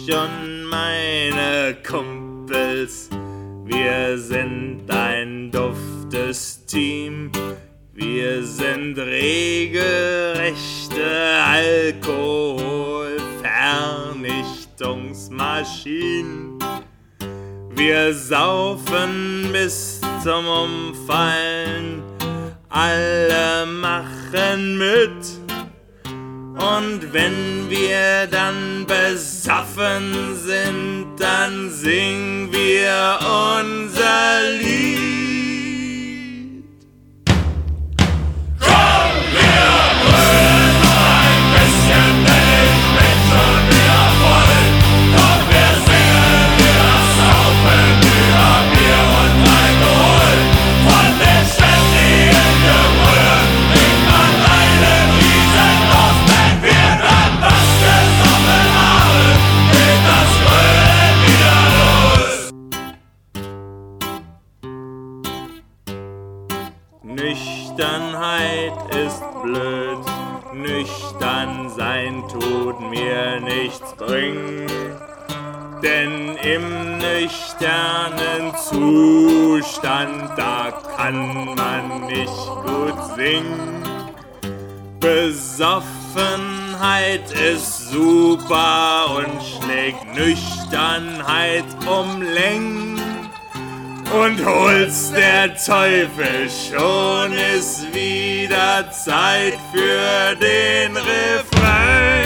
und meine Kumpels, wir sind ein duftes Team. Wir sind regelrechte Alkoholvernichtungsmaschinen. Wir saufen bis zum Umfallen, alle machen mit. Und wenn wir dann besoffen sind, dann singen wir unser Lied. Komm, wir brüllen noch ein bisschen, denn ich bin schon wieder voll. Komm, wir singen, wir saufen über Bier und Alkohol. Von den ständigen Gebrüllen bringt man einen riesen Los. Wenn wir dann was gesoffen haben, geht das Brüllen wieder los. Nüchternheit ist blöd, nüchtern sein tut mir nichts bringen, denn im nüchternen Zustand, da kann man nicht gut singen. Besoffenheit ist super und schlägt Nüchternheit um Längen. Und hol's der Teufel, schon ist wieder Zeit für den Refrain.